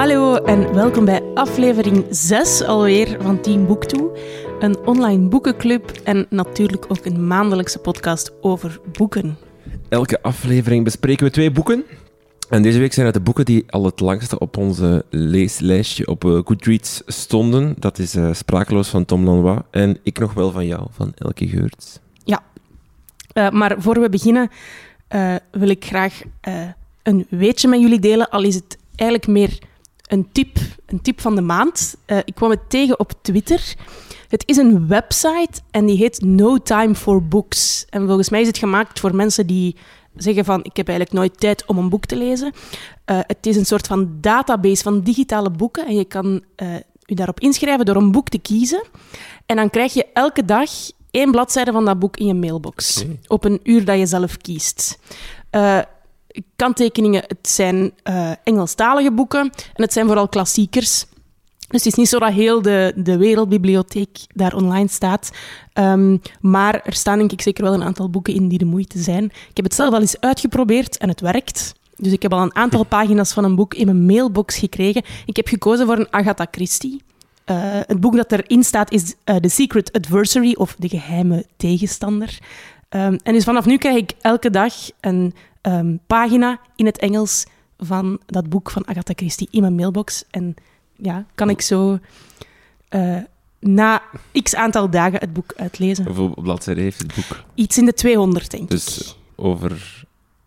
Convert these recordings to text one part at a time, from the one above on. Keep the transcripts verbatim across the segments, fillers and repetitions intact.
Hallo en welkom bij aflevering zes alweer van Team Boektoe. Een online boekenclub en natuurlijk ook een maandelijkse podcast over boeken. Elke aflevering bespreken we twee boeken. En deze week zijn het de boeken die al het langste op onze leeslijstje op Goodreads stonden. Dat is uh, Sprakeloos van Tom Lanois en Ik nog wel van jou van Elke Geurts. Ja, uh, maar voor we beginnen uh, wil ik graag uh, een weetje met jullie delen, al is het eigenlijk meer een tip, een tip van de maand. Uh, ik kwam het tegen op Twitter. Het is een website en die heet No Time for Books. En volgens mij is het gemaakt voor mensen die zeggen van ik heb eigenlijk nooit tijd om een boek te lezen. Uh, het is een soort van database van digitale boeken en je kan uh, je daarop inschrijven door een boek te kiezen. En dan krijg je elke dag één bladzijde van dat boek in je mailbox. Okay. Op een uur dat je zelf kiest. Uh, kanttekeningen, het zijn uh, Engelstalige boeken en het zijn vooral klassiekers. Dus het is niet zo dat heel de, de wereldbibliotheek daar online staat. Um, maar er staan denk ik zeker wel een aantal boeken in die de moeite zijn. Ik heb het zelf al eens uitgeprobeerd en het werkt. Dus ik heb al een aantal pagina's van een boek in mijn mailbox gekregen. Ik heb gekozen voor een Agatha Christie. Uh, het boek dat erin staat is uh, The Secret Adversary, of De Geheime Tegenstander. Um, en dus vanaf nu krijg ik elke dag een um, pagina in het Engels van dat boek van Agatha Christie in mijn mailbox. En ja, kan ik zo uh, na x aantal dagen het boek uitlezen. Hoeveel bladzijden heeft het boek? Iets in de tweehonderd, denk dus ik. Dus over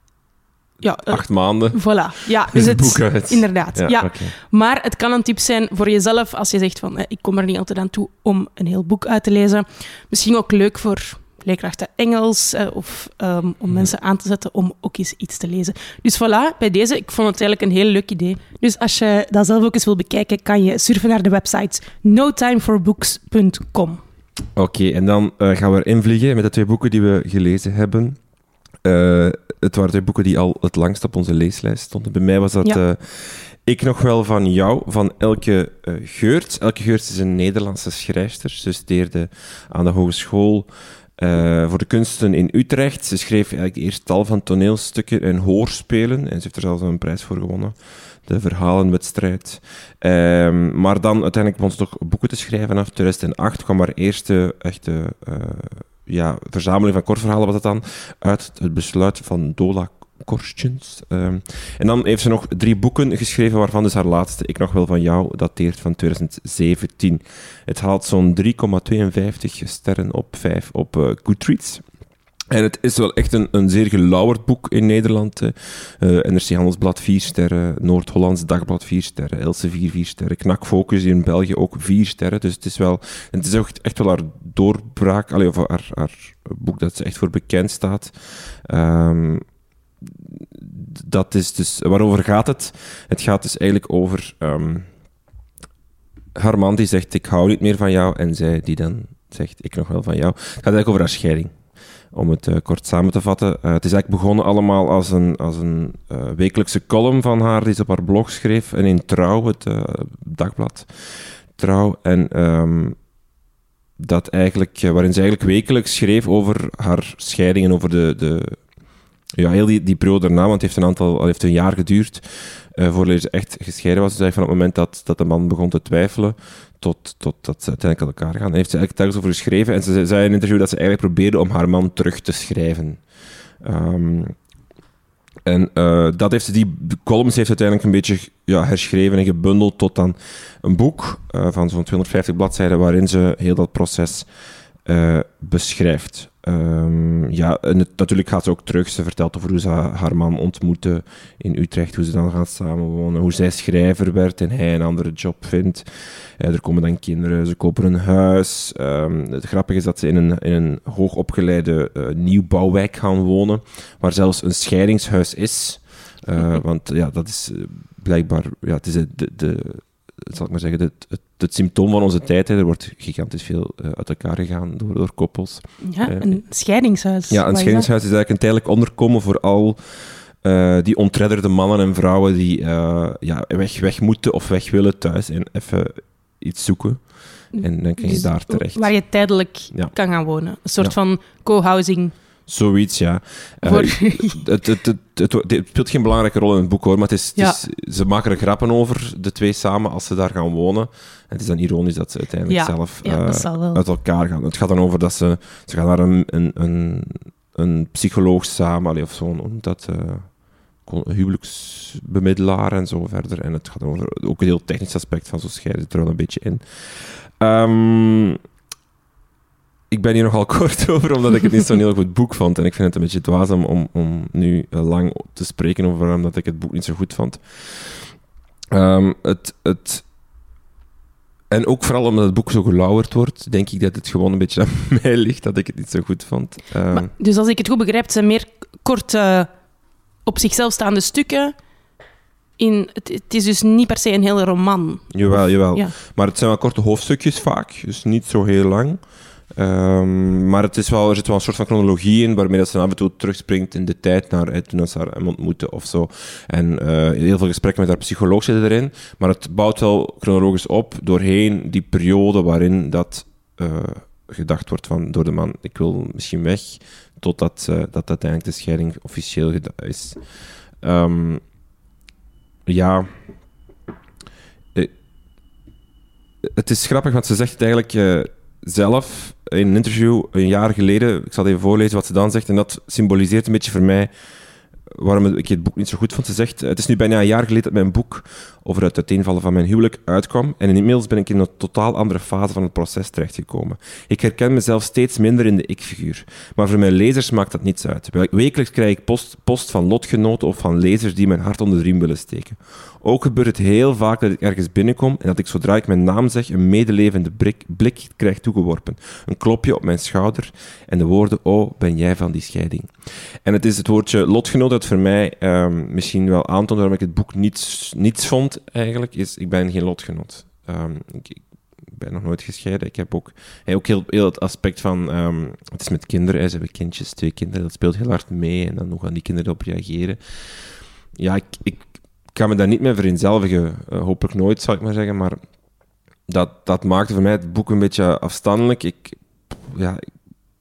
ja, uh, acht maanden? Voilà. Ja, dus is het het boek uit. Inderdaad. Ja, ja. Okay. Maar het kan een tip zijn voor jezelf als je zegt van eh, ik kom er niet altijd aan toe om een heel boek uit te lezen. Misschien ook leuk voor leerkrachten Engels eh, of um, om ja. mensen aan te zetten om ook eens iets te lezen. Dus voilà, bij deze, ik vond het eigenlijk een heel leuk idee. Dus als je dat zelf ook eens wil bekijken, kan je surfen naar de website no time for books punt com. Oké, okay, en dan uh, gaan we erin vliegen met de twee boeken die we gelezen hebben. Uh, het waren twee boeken die al het langst op onze leeslijst stonden. Bij mij was dat ja. uh, Ik nog wel van jou, van Elke uh, Geurts. Elke Geurts is een Nederlandse schrijfster. Ze studeerde aan de hogeschool Uh, voor de kunsten in Utrecht. Ze schreef eigenlijk eerst tal van toneelstukken en hoorspelen. En ze heeft er zelfs een prijs voor gewonnen. De verhalenwedstrijd. Uh, maar dan uiteindelijk begon ze toch boeken te schrijven. Vanaf tweeduizend acht kwam haar eerste echte uh, ja, verzameling van kortverhalen was het dan, uit het besluit van Dola Korstjens. Uh, en dan heeft ze nog drie boeken geschreven, waarvan dus haar laatste, Ik nog wel van jou, dateert van twintig zeventien. Het haalt zo'n drie komma tweeënvijftig sterren op vijf op uh, Goodreads. En het is wel echt een, een zeer gelauwerd boek in Nederland. Uh, N R C Handelsblad vier sterren, Noord-Hollands Dagblad vier sterren, Elsevier vier sterren, Knakfocus in België ook vier sterren. Dus het is wel, het is ook echt wel haar doorbraak, allee, of haar, haar boek dat ze echt voor bekend staat. Um, Dat is dus... Waarover gaat het? Het gaat dus eigenlijk over um, haar man die zegt, ik hou niet meer van jou, en zij die dan zegt, ik nog wel van jou. Het gaat eigenlijk over haar scheiding. Om het uh, kort samen te vatten. Uh, het is eigenlijk begonnen allemaal als een, als een uh, wekelijkse column van haar, die ze op haar blog schreef, en in Trouw, het uh, dagblad Trouw. En um, dat eigenlijk, uh, waarin ze eigenlijk wekelijks schreef over haar scheiding en over de... de Ja, heel die, die periode daarna, want het heeft een aantal, al heeft een jaar geduurd uh, voordat ze echt gescheiden was. Dus van het moment dat, dat de man begon te twijfelen, tot, tot dat ze uiteindelijk aan elkaar gaan. En heeft ze eigenlijk telkens over geschreven. En ze zei in een interview dat ze eigenlijk probeerde om haar man terug te schrijven. Um, en uh, dat heeft ze, die columns heeft uiteindelijk een beetje ja, herschreven en gebundeld tot dan een boek uh, van zo'n tweehonderdvijftig bladzijden, waarin ze heel dat proces uh, beschrijft. Um, ja, en het, natuurlijk gaat ze ook terug. Ze vertelt over hoe ze haar man ontmoette in Utrecht, hoe ze dan gaan samenwonen, hoe zij schrijver werd en hij een andere job vindt. Uh, er komen dan kinderen, ze kopen een huis. Um, het grappige is dat ze in een, in een hoogopgeleide uh, nieuwbouwwijk gaan wonen, waar zelfs een scheidingshuis is. Uh, want ja, dat is uh, blijkbaar... Ja, het is de... de, de zal ik maar zeggen, het, het, het symptoom van onze tijd. Hè. Er wordt gigantisch veel uh, uit elkaar gegaan door, door koppels. Ja, uh, een scheidingshuis. Ja, een scheidingshuis is, is eigenlijk een tijdelijk onderkomen voor al uh, die ontredderde mannen en vrouwen die uh, ja, weg, weg moeten of weg willen thuis en even iets zoeken. En dan kan je dus daar terecht. Waar je tijdelijk ja. kan gaan wonen. Een soort ja. van co-housing Zoiets, ja. Uh, Voor... het, het, het, het, het speelt geen belangrijke rol in het boek, hoor, maar het is, ja. het is, ze maken er grappen over, de twee samen, als ze daar gaan wonen. En het is dan ironisch dat ze uiteindelijk ja. zelf ja, uh, dat zal wel. uit elkaar gaan. Het gaat dan over dat ze... Ze gaan naar een, een, een, een psycholoog samen, allee, of zo'n... Dat, uh, een huwelijksbemiddelaar en zo verder. En het gaat over ook een heel technisch aspect van zo scheiden zit er wel een beetje in. Um, ik ben hier nogal kort over, omdat ik het niet zo'n heel goed boek vond. En ik vind het een beetje dwaas om, om, om nu lang te spreken over waarom dat ik het boek niet zo goed vond. Um, het, het, en ook vooral omdat het boek zo gelauwerd wordt, denk ik dat het gewoon een beetje aan mij ligt dat ik het niet zo goed vond. Um, maar, dus als ik het goed begrijp, het zijn meer kort... Uh... op zichzelf staande stukken. In, het, het is dus niet per se een hele roman. Jawel, jawel. Ja. Maar het zijn wel korte hoofdstukjes vaak, dus niet zo heel lang. Um, maar het is wel, er zit wel een soort van chronologie in, waarmee dat ze af en toe terugspringt in de tijd naar eh, toen ze haar hem ontmoeten of zo. En uh, heel veel gesprekken met haar psycholoog zitten erin. Maar het bouwt wel chronologisch op doorheen die periode waarin dat uh, gedacht wordt van door de man, ik wil misschien weg, totdat uh, dat uiteindelijk de scheiding officieel gedaan is. Um, ja... Uh, het is grappig, want ze zegt het eigenlijk uh, zelf in een interview een jaar geleden. Ik zal even voorlezen wat ze dan zegt. En dat symboliseert een beetje voor mij waarom ik het boek niet zo goed vond. Ze zegt, het is nu bijna een jaar geleden dat mijn boek over het uiteenvallen van mijn huwelijk uitkwam. En inmiddels ben ik in een totaal andere fase van het proces terechtgekomen. Ik herken mezelf steeds minder in de ik-figuur. Maar voor mijn lezers maakt dat niets uit. Wekelijks krijg ik post, post van lotgenoten of van lezers die mijn hart onder de riem willen steken. Ook gebeurt het heel vaak dat ik ergens binnenkom en dat ik zodra ik mijn naam zeg een medelevende blik, blik krijg toegeworpen. Een klopje op mijn schouder en de woorden, oh, ben jij van die scheiding. En het is het woordje lotgenoot dat voor mij um, misschien wel aantoont waarom ik het boek niets, niets vond, eigenlijk, is ik ben geen lotgenoot. Um, ik, ik ben nog nooit gescheiden. Ik heb ook, hey, ook heel, heel het aspect van, um, het is met kinderen, hè, ze hebben kindjes, twee kinderen, dat speelt heel hard mee en dan hoe gaan die kinderen op reageren. Ja, ik... ik Ik kan me daar niet mee vereenzelvigen. Uh, hopelijk nooit, zal ik maar zeggen. Maar dat, dat maakte voor mij het boek een beetje afstandelijk. Ik, ja, ik,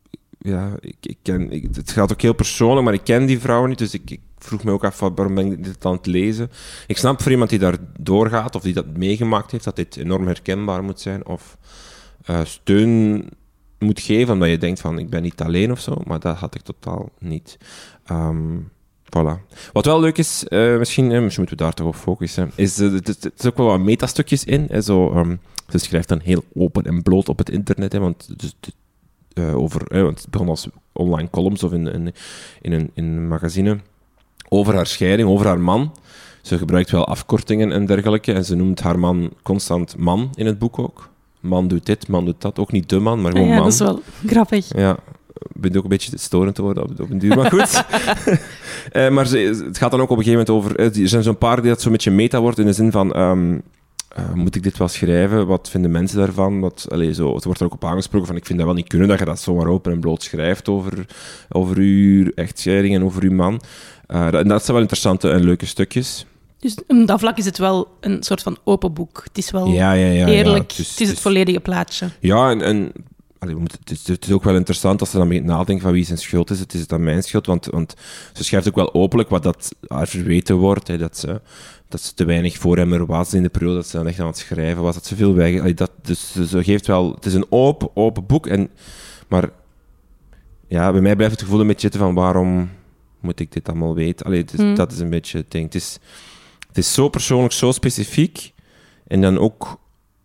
ja ik, ik ken, ik, het gaat ook heel persoonlijk, maar ik ken die vrouw niet. Dus ik, ik vroeg me ook af, waarom ben ik dit aan het lezen? Ik snap voor iemand die daar doorgaat, of die dat meegemaakt heeft, dat dit enorm herkenbaar moet zijn. Of uh, steun moet geven, omdat je denkt van, ik ben niet alleen of zo. Maar dat had ik totaal niet. Um, Voilà. Wat wel leuk is, uh, misschien, eh, misschien moeten we daar toch op focussen, is uh, er is ook wel wat metastukjes in. Hè, zo, um, ze schrijft dan heel open en bloot op het internet, hè, want, dus, uh, over, uh, want het begon als online columns of in, in, in, een, in een magazine over haar scheiding, over haar man. Ze gebruikt wel afkortingen en dergelijke en ze noemt haar man constant man in het boek ook. Man doet dit, man doet dat. Ook niet de man, maar gewoon ja, man. dat is wel grappig. Ja. Begint ook een beetje storend te worden op, op een duur, maar goed. uh, maar ze, het gaat dan ook op een gegeven moment over... Uh, er zijn zo'n paar die dat zo'n beetje meta wordt in de zin van... Um, uh, moet ik dit wel schrijven? Wat vinden mensen daarvan? Wat, allez, zo, het wordt er ook op aangesproken van... Ik vind dat wel niet kunnen dat je dat zomaar open en bloot schrijft over, over uw echtscheiding en over uw man. Uh, dat, dat zijn wel interessante en leuke stukjes. Dus op dat vlak is het wel een soort van open boek. Het is wel ja, ja, ja, eerlijk. Ja, het, is, het is het volledige plaatje. Ja, en... en Allee, het, is, het is ook wel interessant als ze dan begint nadenken van wie zijn schuld is. Het is dan mijn schuld, want, want ze schrijft ook wel openlijk wat dat haar verweten wordt. Hè, dat, ze, dat ze te weinig voor hem er was in de periode dat ze dan echt aan het schrijven was. Dat ze veel bij... Allee, dat, dus ze geeft wel... Het is een open, open boek. En, maar ja, bij mij blijft het gevoel een beetje zitten van waarom moet ik dit allemaal weten? Allee, het is, mm. Dat is een beetje het ding. Het is, het is zo persoonlijk, zo specifiek. En dan ook...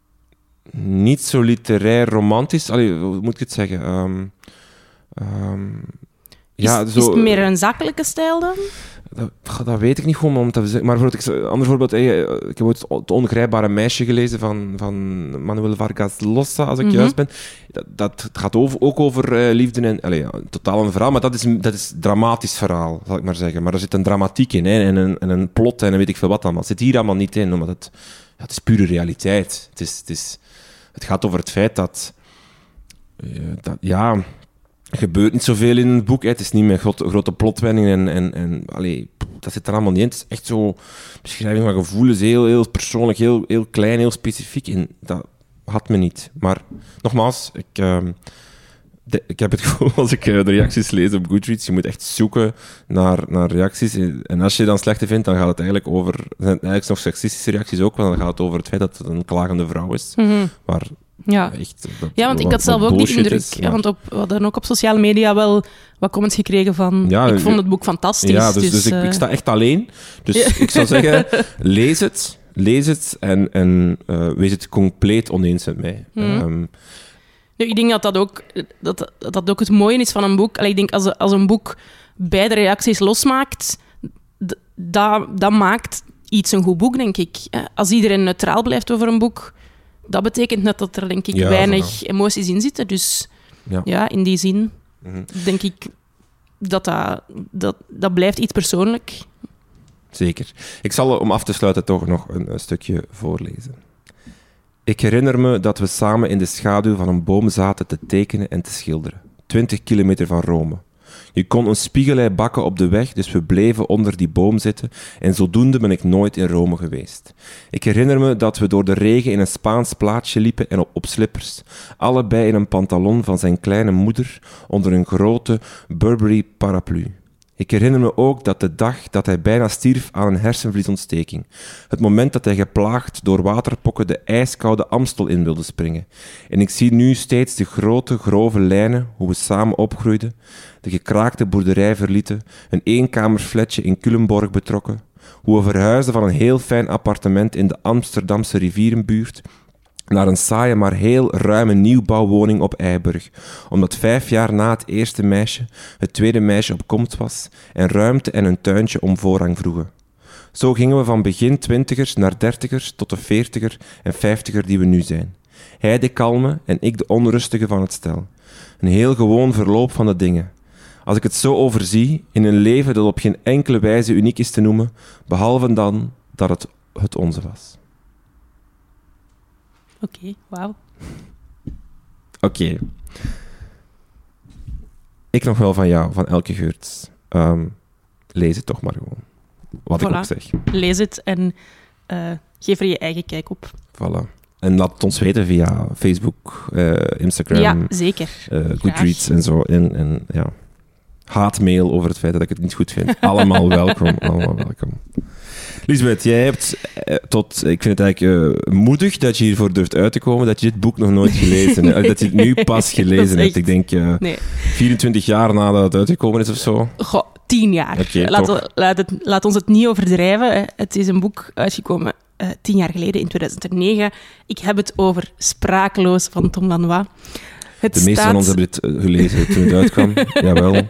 niet zo literair romantisch. Allee, hoe moet ik het zeggen? Um, um, ja, is, zo, is het meer een zakelijke stijl dan? Dat, dat weet ik niet gewoon om te zeggen. Maar voor een ander voorbeeld, hey, ik heb ooit Het Ongrijpbare Meisje gelezen van, van Manuel Vargas Llosa, als ik mm-hmm. juist ben. Dat, dat gaat over, ook over uh, liefde en... Allee, ja, totaal een verhaal, maar dat is een dat is dramatisch verhaal, zal ik maar zeggen. Maar er zit een dramatiek in, hè, en, een, en een plot en weet ik veel wat allemaal. Het zit hier allemaal niet in, omdat het, ja, het is pure realiteit. Het is... Het is Het gaat over het feit dat, uh, dat ja, er gebeurt niet zoveel in het boek. Hè. Het is niet met grote, grote plotwendingen en, en, en allee, dat zit er allemaal niet in. Het is echt zo beschrijving van gevoelens, heel, heel persoonlijk, heel, heel klein, heel specifiek. En dat had me niet. Maar nogmaals, ik, uh, de, ik heb het gevoel, als ik uh, de reacties lees op Goodreads, je moet echt zoeken naar, naar reacties. En als je dan slechte vindt, dan gaat het eigenlijk over... Er zijn eigenlijk nog seksistische reacties ook, want dan gaat het over het feit dat het een klagende vrouw is. Mm-hmm. Maar ja. echt... Dat, ja, want ik wat, had zelf ook die indruk. Is, ja. Want op, we hadden ook op sociale media wel wat comments gekregen van... Ja, ik vond het boek fantastisch. Ja, dus, dus, dus uh... ik, ik sta echt alleen. Dus ja. ik zou zeggen, lees het. Lees het en, en uh, wees het compleet oneens met mij. Mm. Um, ja, ik denk dat dat ook, dat, dat ook het mooie is van een boek. Allee, ik denk als, als een boek beide reacties losmaakt, d- dat, dat maakt iets een goed boek, denk ik. Als iedereen neutraal blijft over een boek, dat betekent net dat er denk ik ja, weinig ja. emoties in zitten. Dus ja, ja in die zin mm-hmm. denk ik dat dat, dat dat blijft iets persoonlijk. Zeker. Ik zal om af te sluiten toch nog een, een stukje voorlezen. Ik herinner me dat we samen in de schaduw van een boom zaten te tekenen en te schilderen. Twintig kilometer van Rome. Je kon een spiegelei bakken op de weg, dus we bleven onder die boom zitten en zodoende ben ik nooit in Rome geweest. Ik herinner me dat we door de regen in een Spaans plaatsje liepen en op, op slippers, allebei in een pantalon van zijn kleine moeder onder een grote Burberry paraplu. Ik herinner me ook dat de dag dat hij bijna stierf aan een hersenvliesontsteking. Het moment dat hij geplaagd door waterpokken de ijskoude Amstel in wilde springen. En ik zie nu steeds de grote, grove lijnen, hoe we samen opgroeiden, de gekraakte boerderij verlieten, een eenkamersflatje in Culemborg betrokken, hoe we verhuisden van een heel fijn appartement in de Amsterdamse rivierenbuurt naar een saaie maar heel ruime nieuwbouwwoning op Eiburg, omdat vijf jaar na het eerste meisje het tweede meisje op komst was en ruimte en een tuintje om voorrang vroegen. Zo gingen we van begin twintigers naar dertigers tot de veertiger en vijftiger die we nu zijn. Hij de kalme en ik de onrustige van het stel. Een heel gewoon verloop van de dingen. Als ik het zo overzie, in een leven dat op geen enkele wijze uniek is te noemen, behalve dan dat het het onze was. Oké, okay, wauw. Oké. Okay. Ik nog wel van jou, van Elke Geurts. Um, lees het toch maar gewoon. Wat voilà. ik ook zeg. Lees het en uh, geef er je eigen kijk op. Voilà. En laat het ons weten via Facebook, uh, Instagram. Ja, zeker. Uh, Goodreads en zo. En, en ja, haatmail over het feit dat ik het niet goed vind. Allemaal welkom. Allemaal welkom. Lisbeth, jij hebt eh, tot... Ik vind het eigenlijk uh, moedig dat je hiervoor durft uit te komen, dat je dit boek nog nooit gelezen hebt. Dat je het nu pas gelezen hebt. Ik denk uh, nee. vierentwintig jaar nadat het uitgekomen is of zo. Goh, tien jaar. Okay, laat, laat, het, laat ons het niet overdrijven. Het is een boek uitgekomen uh, tien jaar geleden, in tweeduizend negen. Ik heb het over Sprakeloos van Tom Lanois. Het de meeste staat... van ons hebben dit uh, gelezen toen het uitkwam. Jawel.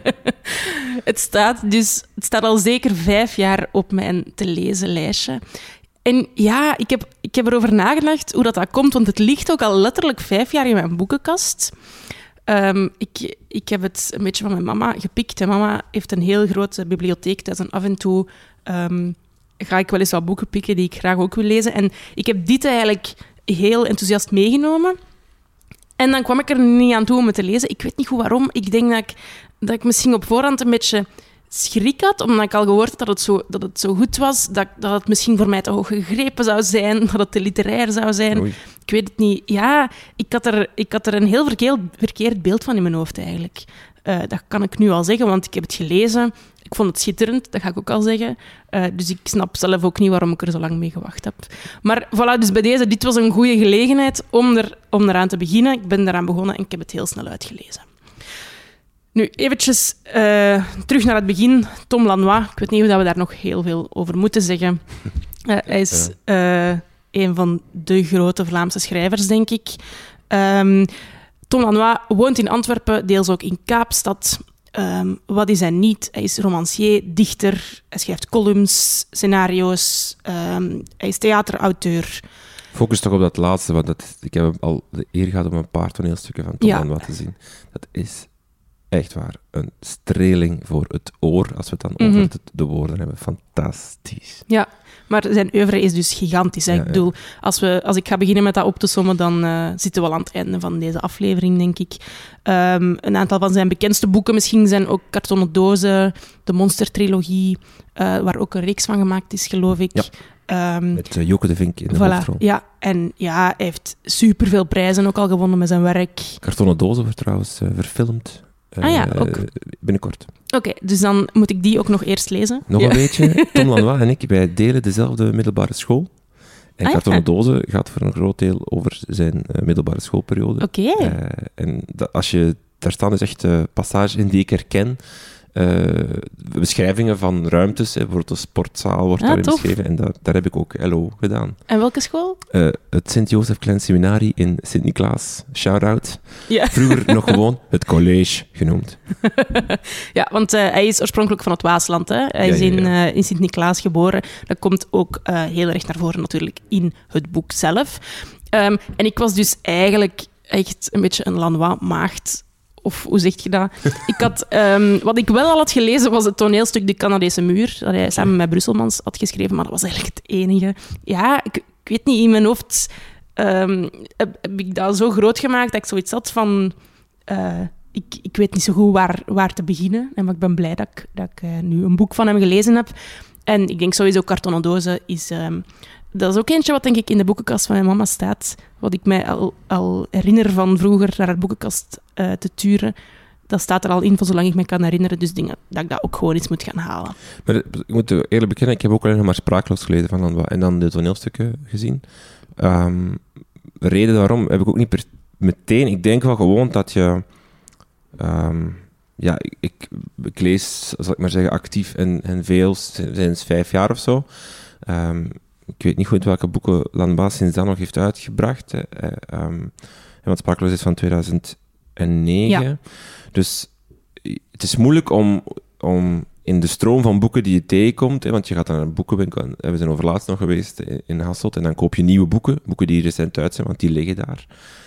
Het staat dus het staat al zeker vijf jaar op mijn te lezen lijstje. En ja, ik heb, ik heb erover nagedacht hoe dat, dat komt, want het ligt ook al letterlijk vijf jaar in mijn boekenkast. Um, ik, ik heb het een beetje van mijn mama gepikt. En mama heeft een heel grote bibliotheek, dus af en toe um, ga ik wel eens wat boeken pikken die ik graag ook wil lezen. En ik heb dit eigenlijk heel enthousiast meegenomen. En dan kwam ik er niet aan toe om het te lezen. Ik weet niet goed waarom. Ik denk dat ik, dat ik misschien op voorhand een beetje schrik had, omdat ik al gehoord had dat het zo, dat het zo goed was, dat, dat het misschien voor mij te hoog gegrepen zou zijn, dat het te literair zou zijn. Oei. Ik weet het niet. Ja, ik had er, ik had er een heel verkeerd, verkeerd beeld van in mijn hoofd eigenlijk. Uh, dat kan ik nu al zeggen, want ik heb het gelezen. Ik vond het schitterend, dat ga ik ook al zeggen. Uh, dus ik snap zelf ook niet waarom ik er zo lang mee gewacht heb. Maar voilà, dus bij deze, dit was een goede gelegenheid om, er, om eraan te beginnen. Ik ben eraan begonnen en ik heb het heel snel uitgelezen. Nu, eventjes uh, terug naar het begin. Tom Lanois, ik weet niet of we daar nog heel veel over moeten zeggen. Uh, hij is uh, een van de grote Vlaamse schrijvers, denk ik. Um, Tom Lanois woont in Antwerpen, deels ook in Kaapstad. Um, wat is hij niet? Hij is romancier, dichter, hij schrijft columns, scenario's, um, hij is theaterauteur. Focus toch op dat laatste, want dat, ik heb al de eer gehad om een paar toneelstukken van Tom ja. Lanois te zien. Dat is echt waar een streling voor het oor, als we het dan mm-hmm. over de, de woorden hebben. Fantastisch. Ja, maar zijn oeuvre is dus gigantisch. Hè? Ja, ja. Ik bedoel, als, we, als ik ga beginnen met dat op te sommen, dan uh, zitten we al aan het einde van deze aflevering, denk ik. Um, een aantal van zijn bekendste boeken misschien zijn ook Kartonnen Dozen, de Monster-trilogie, uh, waar ook een reeks van gemaakt is, geloof ik. Um, met uh, Joke de Vink in de voilà, hoofdrol. Ja, en ja, hij heeft superveel prijzen ook al gewonnen met zijn werk. Kartonnen dozen wordt trouwens uh, verfilmd. Uh, ah ja, ook. Binnenkort. Oké, okay, dus dan moet ik die ook nog eerst lezen. Nog ja. een beetje. Tom Lanois en ik, wij delen dezelfde middelbare school. En ah, Kartonnen ja. dozen gaat voor een groot deel over zijn uh, middelbare schoolperiode. Oké. Okay. Uh, en dat, als je... Daar staan dus echt uh, passages in die ik herken. Uh, beschrijvingen van ruimtes, hè, bijvoorbeeld de sportzaal wordt ah, daarin tof. beschreven. En dat, daar heb ik ook L O gedaan. En welke school? Uh, het Sint-Jozef Klein Seminari in Sint-Niklaas. Shout-out. Ja. Vroeger nog gewoon het college genoemd. Ja, want uh, hij is oorspronkelijk van het Waasland. Hè? Hij ja, is ja, ja. in, uh, in Sint-Niklaas geboren. Dat komt ook uh, heel erg naar voren natuurlijk in het boek zelf. Um, en ik was dus eigenlijk echt een beetje een Lanois-maagd. Of hoe zeg je dat? Ik had, um, wat ik wel al had gelezen, was het toneelstuk De Canadese Muur, dat hij samen met Brusselmans had geschreven, maar dat was eigenlijk het enige. Ja, ik, ik weet niet, in mijn hoofd um, heb, heb ik dat zo groot gemaakt dat ik zoiets had van... Uh, ik, ik weet niet zo goed waar, waar te beginnen. En maar ik ben blij dat ik, dat ik uh, nu een boek van hem gelezen heb. En ik denk sowieso Kartonnen dozen is... Um, dat is ook eentje wat denk ik in de boekenkast van mijn mama staat. Wat ik mij al, al herinner van vroeger naar haar boekenkast uh, te turen. Dat staat er al in, voor zolang ik me kan herinneren. Dus ik denk dat, dat ik dat ook gewoon eens moet gaan halen. Maar ik moet eerlijk bekennen, ik heb ook alleen nog maar Sprakeloos gelezen van Lanois. En dan de toneelstukken gezien. Um, reden waarom heb ik ook niet per, meteen. Ik denk wel gewoon dat je... Um, ja, ik, ik, ik lees, zal ik maar zeggen, actief en, en veel sinds vijf jaar of zo. Um, Ik weet niet goed welke boeken Lanois sinds dan nog heeft uitgebracht. Hè. Um, want Sprakeloos is van tweeduizend negen. Ja. Dus het is moeilijk om, om in de stroom van boeken die je tegenkomt, hè, want je gaat naar een boekenwinkel, en we zijn overlaatst nog geweest in Hasselt, en dan koop je nieuwe boeken, boeken die recent uit zijn, want die liggen daar.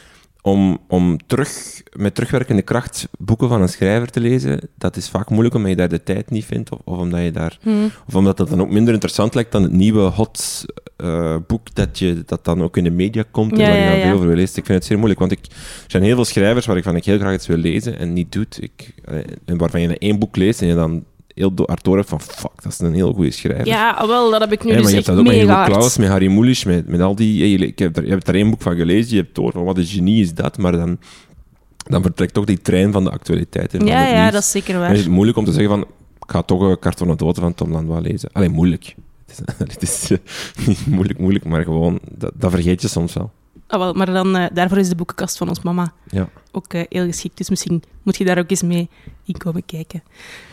Om, om terug, met terugwerkende kracht boeken van een schrijver te lezen, dat is vaak moeilijk omdat je daar de tijd niet vindt, of, of omdat je daar, hmm. of omdat dat dan ook minder interessant lijkt dan het nieuwe hot uh, boek dat, je, dat dan ook in de media komt, ja, en waar je dan ja, veel ja. over wil lezen. Ik vind het zeer moeilijk, want ik, er zijn heel veel schrijvers waarvan ik heel graag iets wil lezen en niet doet. Ik, en waarvan je één boek leest en je dan heel hard door hebt van fuck, dat is een heel goede schrijver. Ja, wel, dat heb ik nu ja, dus maar je echt hebt dat ook met Hugo Claus, met Harry Mulisch, met, met al die... Je, ik heb er, je hebt daar één boek van gelezen, je hebt door van wat een genie is dat, maar dan, dan vertrekt toch die trein van de actualiteit. En ja, van het ja, nieuws. dat is zeker waar. En is het moeilijk om te zeggen van, ik ga toch een Kartonnen dozen van Tom Lanois lezen. Allee, moeilijk. Het is, het is uh, niet moeilijk, moeilijk, maar gewoon, dat, dat vergeet je soms wel. Ah, wel, maar dan, uh, daarvoor is de boekenkast van ons mama ja. ook uh, heel geschikt. Dus misschien moet je daar ook eens mee in komen kijken.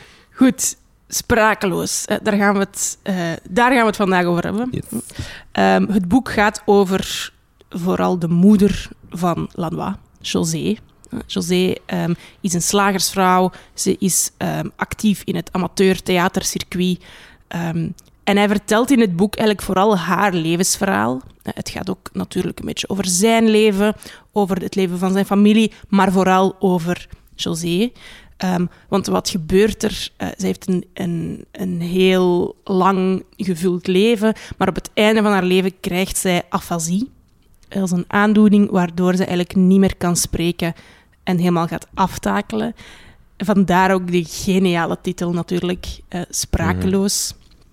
Goed, Sprakeloos. Uh, daar, gaan we het, uh, daar gaan we het vandaag over hebben. Yes. Um, het boek gaat over vooral de moeder van Lanois, José. Uh, José um, is een slagersvrouw. Ze is um, actief in het amateurtheatercircuit. Um, En hij vertelt in het boek eigenlijk vooral haar levensverhaal. Het gaat ook natuurlijk een beetje over zijn leven, over het leven van zijn familie, maar vooral over José. Um, want wat gebeurt er? Uh, zij heeft een, een, een heel lang gevuld leven, maar op het einde van haar leven krijgt zij afasie. Dat is een aandoening waardoor ze eigenlijk niet meer kan spreken en helemaal gaat aftakelen. Vandaar ook de geniale titel natuurlijk, uh, Sprakeloos.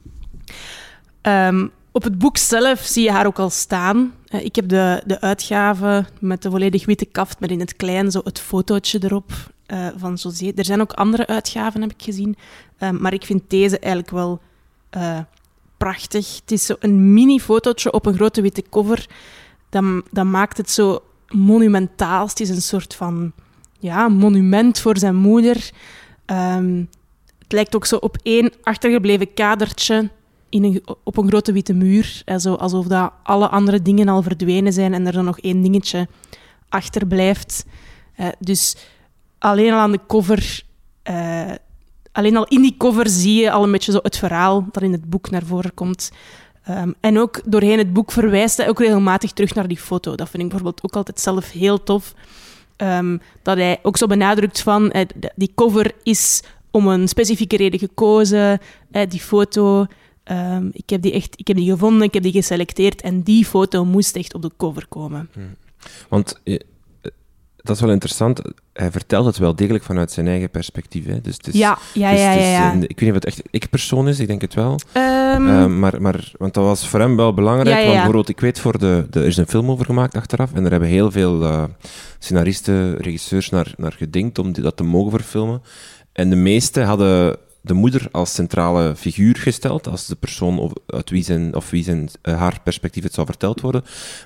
Um, op het boek zelf zie je haar ook al staan. Uh, ik heb de, de uitgave met de volledig witte kaft, met in het klein zo het fotootje erop uh, van José. Er zijn ook andere uitgaven, heb ik gezien. Um, maar ik vind deze eigenlijk wel uh, prachtig. Het is zo een mini-fotootje op een grote witte cover. Dat, dat maakt het zo monumentaal. Het is een soort van ja, monument voor zijn moeder. Um, het lijkt ook zo op één achtergebleven kadertje in een, op een grote witte muur. Zo alsof dat alle andere dingen al verdwenen zijn en er dan nog één dingetje achterblijft. Uh, dus alleen al aan de cover... Uh, alleen al in die cover zie je al een beetje zo het verhaal dat in het boek naar voren komt. Um, en ook doorheen het boek verwijst hij ook regelmatig terug naar die foto. Dat vind ik bijvoorbeeld ook altijd zelf heel tof. Um, dat hij ook zo benadrukt van... Uh, die cover is om een specifieke reden gekozen. Uh, die foto... Um, ik, heb die echt, ik heb die gevonden, ik heb die geselecteerd en die foto moest echt op de cover komen. Hmm. Want dat is wel interessant. Hij vertelt het wel degelijk vanuit zijn eigen perspectief. Hè. Dus het is, ja, ja, dus ja. het is, ja, ja. Ik weet niet of het echt ik-persoon is, ik denk het wel. Um, uh, maar, maar, want dat was voor hem wel belangrijk. Ja, ja, ja. Want bijvoorbeeld, ik weet, voor de, de, er is een film over gemaakt achteraf. En er hebben heel veel uh, scenaristen, regisseurs naar, naar gedinkt om die, dat te mogen verfilmen. En de meesten hadden de moeder als centrale figuur gesteld, als de persoon of, uit wie zijn, of wie zijn, uh, haar perspectief het zou verteld worden.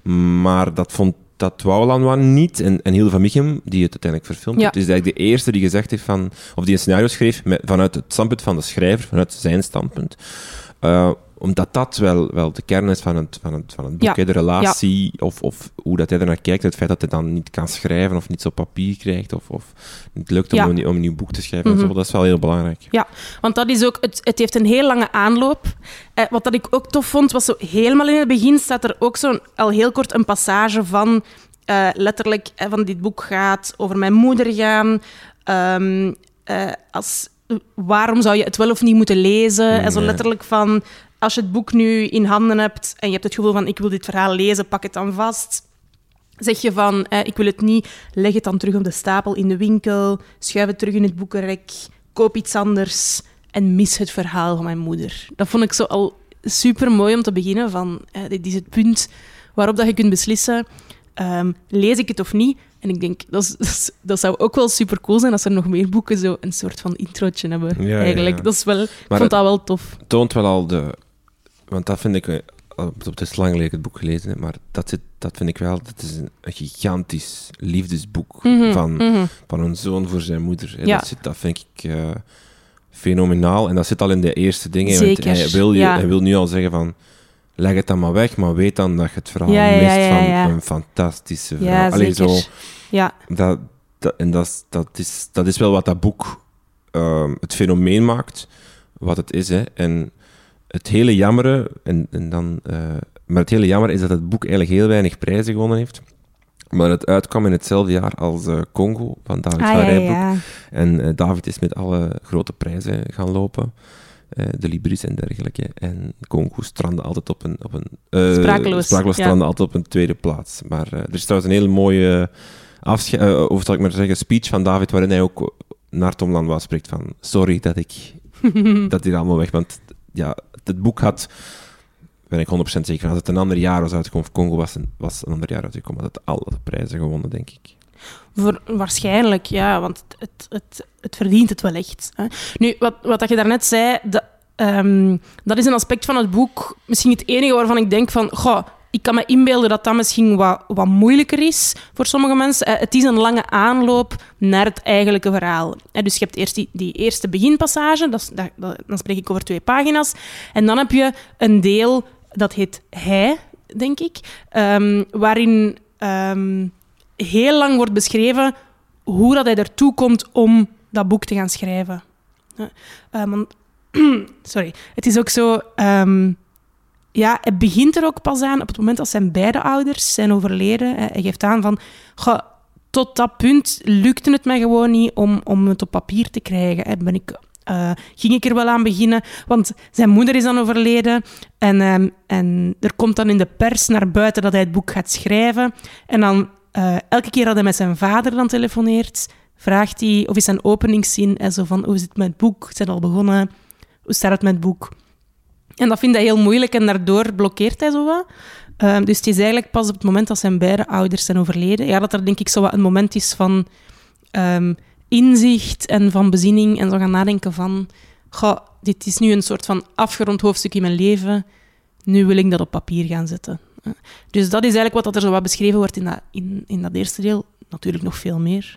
Maar dat vond dat wou Lanois niet. En, en Hilde van Michem, die het uiteindelijk verfilmd ja. heeft, is eigenlijk de eerste die gezegd heeft van, of die een scenario schreef met, vanuit het standpunt van de schrijver, vanuit zijn standpunt. Uh, omdat dat wel, wel de kern is van het, van het, van het boek, ja. hè, de relatie, ja. of, of hoe dat hij ernaar kijkt, het feit dat hij dan niet kan schrijven of niets op papier krijgt, of, of niet lukt om, ja. een, om een nieuw boek te schrijven. Mm-hmm. En zo, dat is wel heel belangrijk. Ja, want dat is ook, het, het heeft een heel lange aanloop. Eh, wat dat ik ook tof vond, was zo helemaal in het begin staat er ook zo al heel kort een passage van, uh, letterlijk, eh, van dit boek gaat over mijn moeder gaan. Um, uh, als, waarom zou je het wel of niet moeten lezen? Nee. En zo letterlijk van, als je het boek nu in handen hebt en je hebt het gevoel van, ik wil dit verhaal lezen, pak het dan vast. Zeg je van, eh, ik wil het niet, leg het dan terug op de stapel in de winkel, schuif het terug in het boekenrek, koop iets anders en mis het verhaal van mijn moeder. Dat vond ik zo al super mooi om te beginnen. Van, eh, dit is het punt waarop dat je kunt beslissen, um, lees ik het of niet? En ik denk, dat, is, dat, is, dat zou ook wel super cool zijn als er nog meer boeken zo een soort van introotje hebben. Ja, eigenlijk. Ja. Dat is wel, ik maar vond dat wel tof. Het toont wel al de... Want dat vind ik... Het is lang geleden ik het boek gelezen heb, maar dat, zit, dat vind ik wel... Dat is een, een gigantisch liefdesboek mm-hmm, van, mm-hmm. van een zoon voor zijn moeder. Ja. Dat, zit, dat vind ik uh, fenomenaal. En dat zit al in de eerste dingen. Zeker. Want hij, wil je, ja. hij wil nu al zeggen van... Leg het dan maar weg, maar weet dan dat je het verhaal ja, ja, mist ja, ja, ja. van een fantastische verhaal. Ja, Allee, zo, ja. Dat, dat, en dat, dat, is, dat is wel wat dat boek uh, het fenomeen maakt, wat het is. Hè. En het hele jammere, en, en dan, uh, maar het hele jammer is dat het boek eigenlijk heel weinig prijzen gewonnen heeft. Maar het uitkwam in hetzelfde jaar als uh, Congo van David ah, van Rijbroek. Ja, ja. En uh, David is met alle grote prijzen gaan lopen. Uh, de Libris en dergelijke. En Congo strandde altijd op een... Op een uh, sprakeloos. Sprakeloos strandde ja. altijd op een tweede plaats. Maar uh, er is trouwens een hele mooie afsche- uh, of zal ik maar zeggen, speech van David, waarin hij ook naar Tom Lanois spreekt van sorry dat ik... dat hier allemaal weg... Want ja, het boek had... ben ik honderd procent zeker van. Als het een ander jaar was uitgekomen, of Congo was een, was een ander jaar uitgekomen, had het alle prijzen gewonnen, denk ik. Voor, waarschijnlijk, ja, want het, het, het, het verdient het wel echt. Hè. Nu, wat, wat je daarnet zei, dat, um, dat is een aspect van het boek, misschien het enige waarvan ik denk van, goh, ik kan me inbeelden dat dat misschien wat, wat moeilijker is voor sommige mensen. Het is een lange aanloop naar het eigenlijke verhaal. Dus je hebt eerst die, die eerste beginpassage, dat, dat, dat, dan spreek ik over twee pagina's, en dan heb je een deel, dat heet Hij, denk ik, um, waarin... Um, heel lang wordt beschreven hoe dat hij ertoe komt om dat boek te gaan schrijven. Uh, man, sorry. Het is ook zo... Um, ja, het begint er ook pas aan op het moment dat zijn beide ouders zijn overleden. Hij geeft aan van... Goh, tot dat punt lukte het mij gewoon niet om, om het op papier te krijgen. Ben ik, uh, ging ik er wel aan beginnen. Want zijn moeder is dan overleden. En, um, en er komt dan in de pers naar buiten dat hij het boek gaat schrijven. En dan... Uh, elke keer dat hij met zijn vader dan telefoneert, vraagt hij, of is zijn openingszin, en zo van, hoe is het met het boek? Is het al begonnen? Hoe staat het met het boek? En dat vindt hij heel moeilijk en daardoor blokkeert hij zo wat. Uh, dus het is eigenlijk pas op het moment dat zijn beide ouders zijn overleden, ja, dat er denk ik zo wat een moment is van um, inzicht en van bezinning en zo gaan nadenken van, goh, dit is nu een soort van afgerond hoofdstuk in mijn leven, nu wil ik dat op papier gaan zetten. Dus dat is eigenlijk wat er zo wat beschreven wordt in dat, in, in dat eerste deel. Natuurlijk nog veel meer.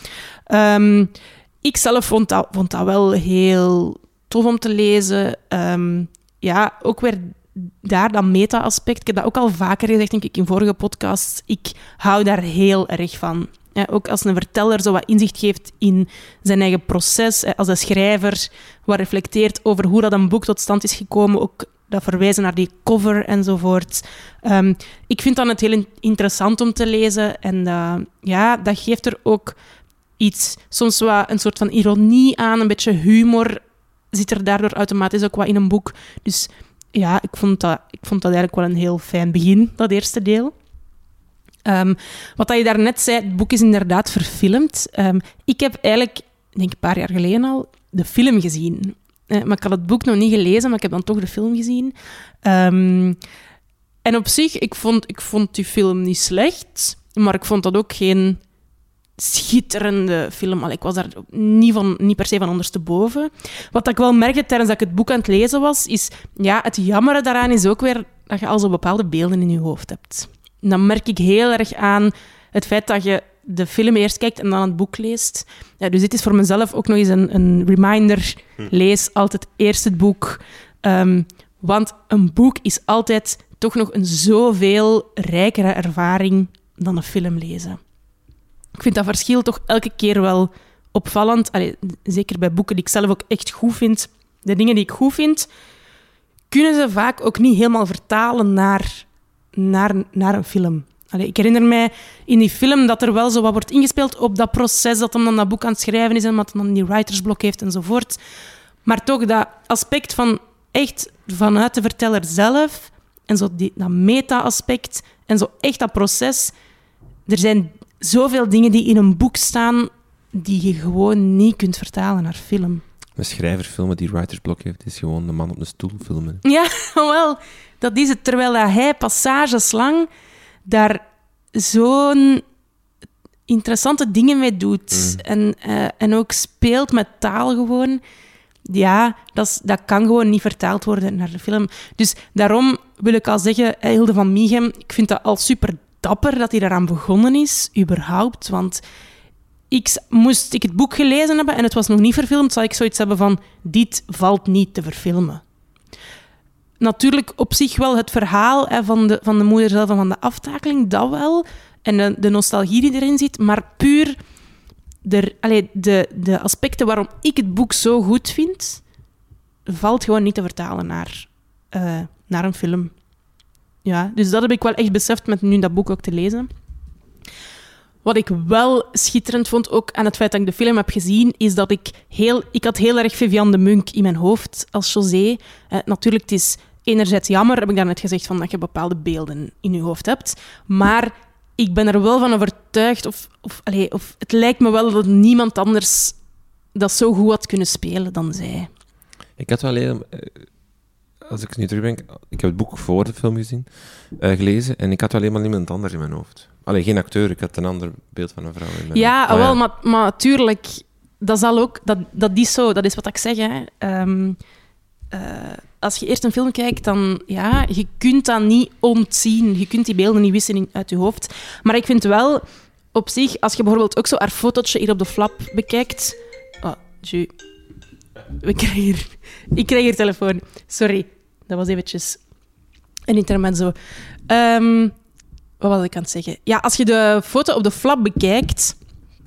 Hè. Um, ik zelf vond dat, vond dat wel heel tof om te lezen. Um, ja, ook weer daar dat meta-aspect. Ik heb dat ook al vaker gezegd, denk ik, in vorige podcasts. Ik hou daar heel erg van. Ja, ook als een verteller zo wat inzicht geeft in zijn eigen proces. Als een schrijver wat reflecteert over hoe dat een boek tot stand is gekomen. Ook dat verwijzen naar die cover enzovoort. Um, ik vind dat het heel interessant om te lezen. En uh, ja, dat geeft er ook iets, soms wat een soort van ironie aan, een beetje humor zit er daardoor automatisch ook wat in een boek. Dus ja, ik vond dat, ik vond dat eigenlijk wel een heel fijn begin, dat eerste deel. Um, wat dat je daarnet zei, het boek is inderdaad verfilmd. Um, ik heb eigenlijk, denk een paar jaar geleden al, de film gezien. Uh, maar ik had het boek nog niet gelezen, maar ik heb dan toch de film gezien. Um, en op zich, ik vond, ik vond die film niet slecht, maar ik vond dat ook geen schitterende film. Allee, ik was daar niet, van, niet per se van ondersteboven. Wat ik wel merkte tijdens dat ik het boek aan het lezen was, is... Ja, het jammere daaraan is ook weer dat je al zo bepaalde beelden in je hoofd hebt. En dan merk ik heel erg aan het feit dat je de film eerst kijkt en dan het boek leest. Ja, dus dit is voor mezelf ook nog eens een, een reminder. Lees altijd eerst het boek. Um, want een boek is altijd toch nog een zoveel rijkere ervaring dan een film lezen. Ik vind dat verschil toch elke keer wel opvallend. Allee, zeker bij boeken die ik zelf ook echt goed vind. De dingen die ik goed vind, kunnen ze vaak ook niet helemaal vertalen naar, naar, naar een film. Allee, ik herinner mij in die film dat er wel zo wat wordt ingespeeld op dat proces dat hem dan dat boek aan het schrijven is en wat hij dan die writersblok heeft enzovoort. Maar toch dat aspect van echt vanuit de verteller zelf en zo die, dat meta-aspect en zo echt dat proces. Er zijn zoveel dingen die in een boek staan die je gewoon niet kunt vertalen naar film. Een schrijver filmen die writersblok heeft, is gewoon de man op de stoel filmen. Ja, wel, dat is het. Terwijl hij passages lang daar zo'n interessante dingen mee doet. Mm. En, uh, en ook speelt met taal gewoon. Ja, dat, is, dat kan gewoon niet vertaald worden naar de film. Dus daarom wil ik al zeggen, Hilde van Mieghem, ik vind dat al super dapper dat hij daaraan begonnen is, überhaupt. Want ik, moest ik het boek gelezen hebben en het was nog niet verfilmd, zou ik zoiets hebben van, dit valt niet te verfilmen. Natuurlijk op zich wel het verhaal hè, van, de, van de moeder zelf en van de aftakeling, dat wel. En de, de nostalgie die erin zit, maar puur de, allee, de, de aspecten waarom ik het boek zo goed vind, valt gewoon niet te vertalen naar, uh, naar een film. Ja, dus dat heb ik wel echt beseft met nu dat boek ook te lezen. Wat ik wel schitterend vond, ook aan het feit dat ik de film heb gezien, is dat ik heel... Ik had heel erg Viviane de Munk in mijn hoofd als José. Eh, natuurlijk, het is enerzijds jammer, heb ik daarnet gezegd, van dat je bepaalde beelden in je hoofd hebt. Maar ik ben er wel van overtuigd, of, of, allez, of het lijkt me wel dat niemand anders dat zo goed had kunnen spelen dan zij. Ik had wel heel... Als ik nu terugdenk, ik heb het boek voor de film gezien, uh, gelezen, en ik had wel helemaal niemand anders in mijn hoofd. Allee, geen acteur, ik had een ander beeld van een vrouw in mijn ja, hoofd. Ah, wel, ja, maar, maar tuurlijk, dat zal ook, dat, dat is zo, dat is wat ik zeg. Hè. Um, uh, als je eerst een film kijkt, dan, ja, je kunt dat niet ontzien. Je kunt die beelden niet wissen uit je hoofd. Maar ik vind wel, op zich, als je bijvoorbeeld ook zo haar fotootje hier op de flap bekijkt... Oh, ju. We krijgen hier... Ik krijg hier telefoon. Sorry, dat was eventjes een intermezzo. Um, wat was ik aan het zeggen? Ja, als je de foto op de flap bekijkt,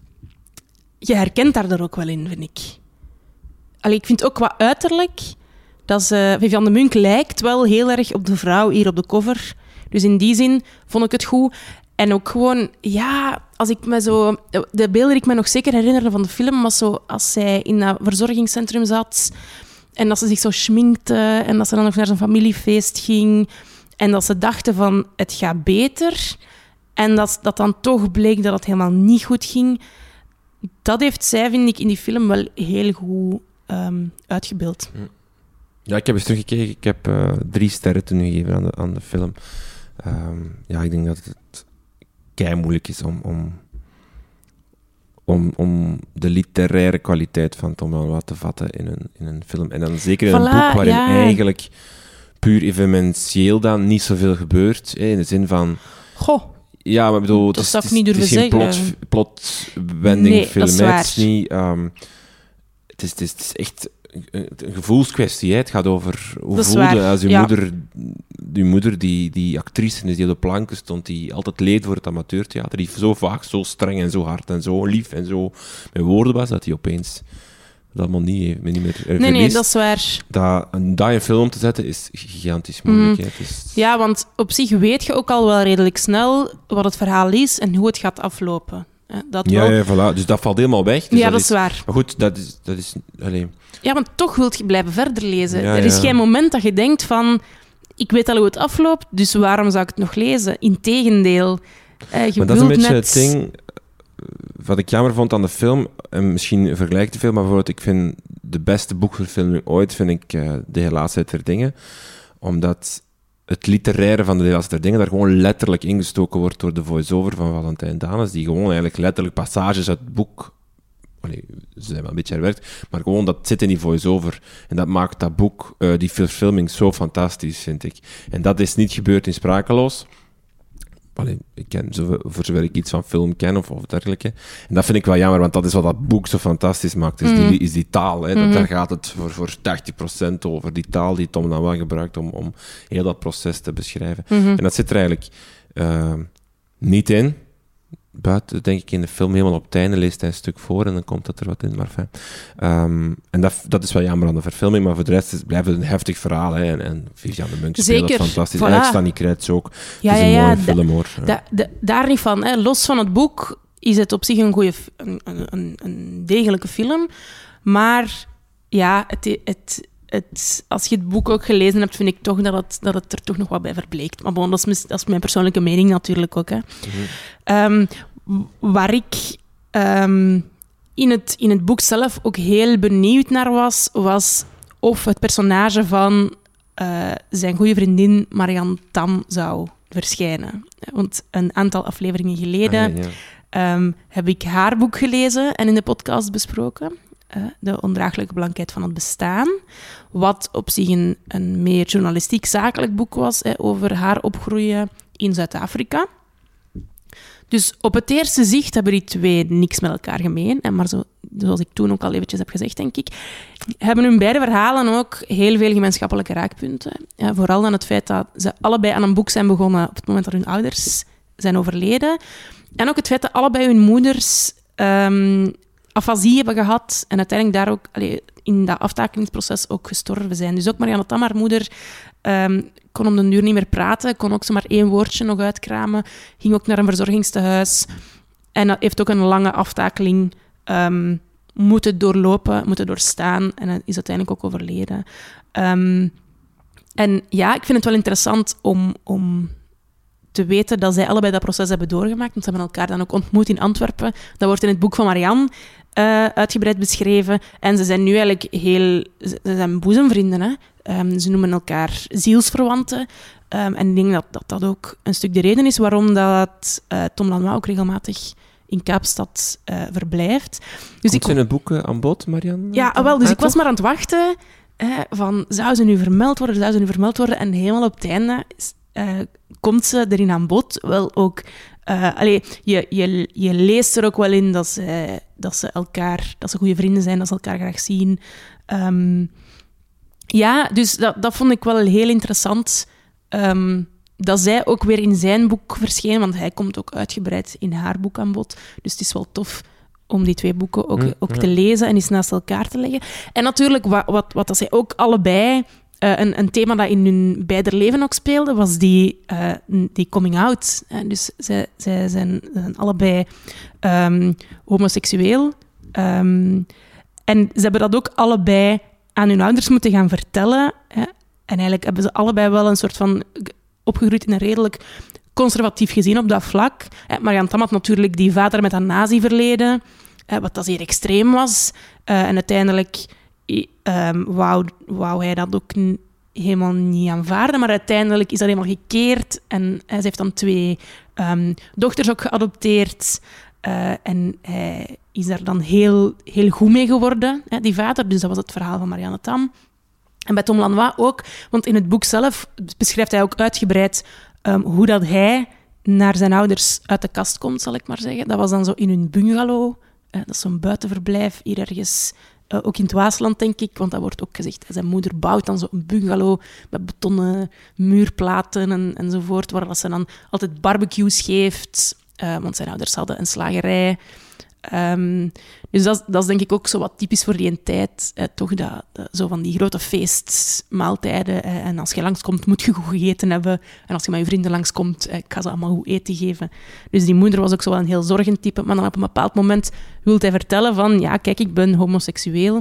je herkent daar er ook wel in, vind ik. Allee, ik vind ook qua uiterlijk, dat ze, Viviane de Munk lijkt wel heel erg op de vrouw hier op de cover. Dus in die zin vond ik het goed. En ook gewoon, ja, als ik me zo... De beelden die ik me nog zeker herinnerde van de film, was zo als zij in dat verzorgingscentrum zat en dat ze zich zo schminkte en dat ze dan nog naar zo'n familiefeest ging en dat ze dachten van, het gaat beter. En dat, dat dan toch bleek dat het helemaal niet goed ging. Dat heeft zij, vind ik, in die film wel heel goed um, uitgebeeld. Ja, ik heb eens teruggekeken. Ik heb uh, drie sterren toen gegeven aan de, aan de film. Um, ja, ik denk dat het kei moeilijk is om, om, om, om de literaire kwaliteit van Tom Lanois te vatten in een, in een film. En dan zeker in voilà, een boek waarin ja. eigenlijk puur evenementieel dan niet zoveel gebeurt. Hè, in de zin van... Goh. Ja, maar bedoel, dat het, zou is, ik niet durven het is geen zeggen. plot, plotwending Nee, film. dat is hè. waar. Het is niet... Um, het, is, het, is, het is echt een, een gevoelskwestie. Hè. Het gaat over hoe voelde als uw ja. moeder... Uw moeder, die, die actrice is, die op de planken stond, die altijd leed voor het amateurtheater, die zo vaak zo streng en zo hard en zo lief en zo met woorden was, dat hij opeens dat allemaal niet, niet meer verliest. Nee, nee, dat is waar. Dat, dat in film te zetten is gigantisch moeilijk. Mm. Hè. Het is... Ja, want op zich weet je ook al wel redelijk snel wat het verhaal is en hoe het gaat aflopen. Dat ja, wel. ja, voilà. Dus dat valt helemaal weg. Dus ja, dat, dat is is waar. Maar goed, dat is... Dat is allez. Ja, maar toch wil je blijven verder lezen. Ja, er is ja. geen moment dat je denkt van... Ik weet al hoe het afloopt, dus waarom zou ik het nog lezen? Integendeel, Uh, maar dat is een beetje net... het ding wat ik jammer vond aan de film. En misschien vergelijk ik te veel, maar bijvoorbeeld ik vind de beste boekverfilming ooit vind ik uh, De Helaasheid der Dingen. Omdat het literaire van De Helaasheid der Dingen daar gewoon letterlijk ingestoken wordt door de voice-over van Valentijn Danes, die gewoon eigenlijk letterlijk passages uit het boek... Allee, ze zijn wel een beetje herwerkt, maar gewoon dat zit in die voice-over. En dat maakt dat boek, uh, die verfilming, zo fantastisch, vind ik. En dat is niet gebeurd in Sprakeloos. Allee, ik ken, voor zover ik iets van film ken of, of dergelijke. En dat vind ik wel jammer, want dat is wat dat boek zo fantastisch maakt. Is, mm. die, is die taal. Hè. Mm-hmm. Daar gaat het voor, voor tachtig procent over. Die taal die Tom dan wel gebruikt om, om heel dat proces te beschrijven. Mm-hmm. En dat zit er eigenlijk uh, niet in. Buiten, denk ik, in de film helemaal op het einde leest hij een stuk voor en dan komt dat er wat in. Maar fijn. Um, en dat, dat is wel jammer aan de verfilming, maar voor de rest is, blijft het een heftig verhaal. Hè. En, en Viviane de Munk speelt dat fantastisch. Voilà. En Stanley Krijts ook. Ja, het is ja, een ja, mooie da, film, hoor. Da, da, daar niet van. Hè. Los van het boek is het op zich een, goeie, een, een, een degelijke film. Maar ja, het... het Het, als je het boek ook gelezen hebt, vind ik toch dat het, dat het er toch nog wat bij verbleekt. Maar bon, dat, is, dat is mijn persoonlijke mening natuurlijk ook. Hè. Mm-hmm. Um, waar ik um, in, het, in het boek zelf ook heel benieuwd naar was, was of het personage van uh, zijn goede vriendin Marianne Tam zou verschijnen. Want een aantal afleveringen geleden ah, ja, ja. Um, heb ik haar boek gelezen en in de podcast besproken. Uh, de ondraaglijke blankheid van het bestaan. Wat op zich een, een meer journalistiek-zakelijk boek was, hè, over haar opgroeien in Zuid-Afrika. Dus op het eerste zicht hebben die twee niks met elkaar gemeen. En maar zo, zoals ik toen ook al eventjes heb gezegd, denk ik, hebben hun beide verhalen ook heel veel gemeenschappelijke raakpunten. Ja, vooral dan het feit dat ze allebei aan een boek zijn begonnen op het moment dat hun ouders zijn overleden. En ook het feit dat allebei hun moeders... Um, afasie hebben gehad en uiteindelijk daar ook allee, in dat aftakelingsproces ook gestorven zijn. Dus ook Marianne Tam, haar moeder, um, kon om de duur niet meer praten, kon ook zomaar één woordje nog uitkramen, ging ook naar een verzorgingstehuis en dat heeft ook een lange aftakeling um, moeten doorlopen, moeten doorstaan en is uiteindelijk ook overleden. Um, en ja, ik vind het wel interessant om... om te weten dat zij allebei dat proces hebben doorgemaakt. Want ze hebben elkaar dan ook ontmoet in Antwerpen. Dat wordt in het boek van Marianne uh, uitgebreid beschreven. En ze zijn nu eigenlijk heel... Ze zijn boezemvrienden, hè. Um, ze noemen elkaar zielsverwanten. Um, en ik denk dat, dat dat ook een stuk de reden is waarom dat, uh, Tom Lanois ook regelmatig in Kaapstad uh, verblijft. Dus Komt ik, ze in het boek uh, aan bod, Marianne? Ja, wel, dus ik was maar aan het wachten uh, van... Zou ze nu vermeld worden? Zou ze nu vermeld worden? En helemaal op het einde... Is, Uh, komt ze erin aan bod? Wel ook... Uh, allee, je, je, je leest er ook wel in dat ze, dat ze elkaar... Dat ze goede vrienden zijn, dat ze elkaar graag zien. Um, ja, dus dat, dat vond ik wel heel interessant. Um, dat zij ook weer in zijn boek verscheen, want hij komt ook uitgebreid in haar boek aan bod. Dus het is wel tof om die twee boeken ook, ook te lezen en eens naast elkaar te leggen. En natuurlijk, wat, wat, wat dat zij ook allebei... Uh, een, een thema dat in hun beider leven ook speelde, was die, uh, die coming out. Uh, dus zij, zij zijn, zijn allebei um, homoseksueel. Um, en ze hebben dat ook allebei aan hun ouders moeten gaan vertellen. Hè. En eigenlijk hebben ze allebei wel een soort van... opgegroeid in een redelijk conservatief gezin op dat vlak. Uh, Marianne Tam had natuurlijk die vader met een nazi-verleden, uh, wat dat zeer extreem was. Uh, en uiteindelijk... Um, wou, wou hij dat ook n- helemaal niet aanvaarden, maar uiteindelijk is dat helemaal gekeerd en hij heeft dan twee um, dochters ook geadopteerd uh, en hij is daar dan heel, heel goed mee geworden, hè, die vader. Dus dat was het verhaal van Marianne Tam. En bij Tom Lanois ook, want in het boek zelf beschrijft hij ook uitgebreid um, hoe dat hij naar zijn ouders uit de kast komt, zal ik maar zeggen. Dat was dan zo in hun bungalow, uh, dat is zo'n buitenverblijf hier ergens... Uh, ook in het Waasland, denk ik, want dat wordt ook gezegd. Zijn moeder bouwt dan zo'n bungalow met betonnen muurplaten en, enzovoort, waar ze dan altijd barbecues geeft, uh, want zijn ouders hadden een slagerij. Um, dus dat, dat is denk ik ook zo wat typisch voor die tijd. Eh, toch dat, dat, zo van die grote feestmaaltijden. Eh, en als je langskomt, moet je goed gegeten hebben. En als je met je vrienden langskomt, eh, ik ga ze allemaal goed eten geven. Dus die moeder was ook zo wel een heel zorgend type. Maar dan op een bepaald moment wil hij vertellen van... Ja, kijk, ik ben homoseksueel.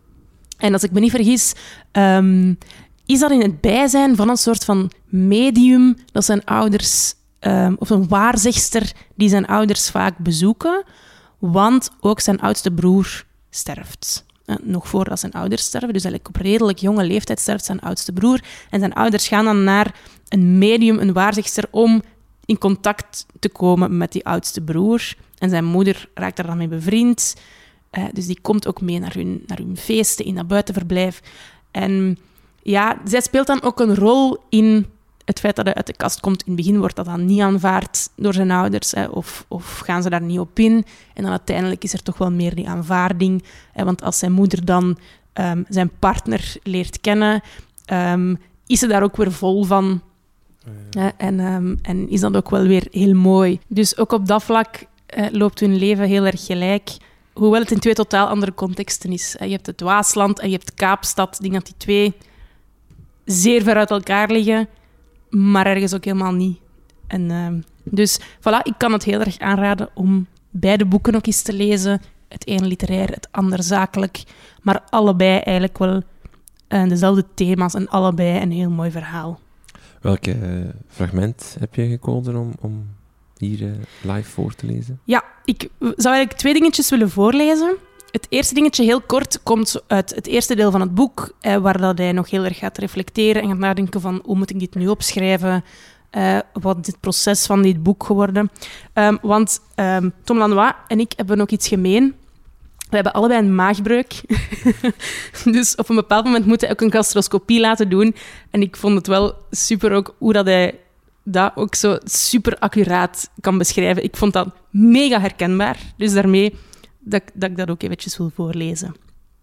En als ik me niet vergis... Um, is dat in het bijzijn van een soort van medium dat zijn ouders um, of een waarzegster die zijn ouders vaak bezoeken, want ook zijn oudste broer sterft. Uh, nog voordat zijn ouders sterven, dus eigenlijk op redelijk jonge leeftijd sterft zijn oudste broer. En zijn ouders gaan dan naar een medium, een waarzegster, om in contact te komen met die oudste broer. En zijn moeder raakt daar dan mee bevriend. Uh, dus die komt ook mee naar hun, naar hun feesten in dat buitenverblijf. En ja, zij speelt dan ook een rol in het feit dat hij uit de kast komt. In het begin wordt dat dan niet aanvaard door zijn ouders, hè, of, of gaan ze daar niet op in. En dan uiteindelijk is er toch wel meer die aanvaarding. Hè, want als zijn moeder dan um, zijn partner leert kennen, um, is ze daar ook weer vol van. Ja, en, um, en is dat ook wel weer heel mooi. Dus ook op dat vlak uh, loopt hun leven heel erg gelijk. Hoewel het in twee totaal andere contexten is. Je hebt het Waasland en je hebt Kaapstad. Ik denk dat die twee zeer ver uit elkaar liggen, maar ergens ook helemaal niet. En, uh, dus voilà, ik kan het heel erg aanraden om beide boeken ook eens te lezen. Het ene literair, het andere zakelijk. Maar allebei eigenlijk wel uh, dezelfde thema's en allebei een heel mooi verhaal. Welk uh, fragment heb je gekozen om, om hier uh, live voor te lezen? Ja, ik zou eigenlijk twee dingetjes willen voorlezen. Het eerste dingetje, heel kort, komt uit het eerste deel van het boek, eh, waar dat hij nog heel erg gaat reflecteren en gaat nadenken van hoe moet ik dit nu opschrijven, uh, wat is het proces van dit boek geworden. Um, want um, Tom Lanois en ik hebben ook iets gemeen. We hebben allebei een maagbreuk. Dus op een bepaald moment moet hij ook een gastroscopie laten doen. En ik vond het wel super ook hoe dat hij dat ook zo super accuraat kan beschrijven. Ik vond dat mega herkenbaar. Dus daarmee dat, dat ik dat ook eventjes wil voorlezen.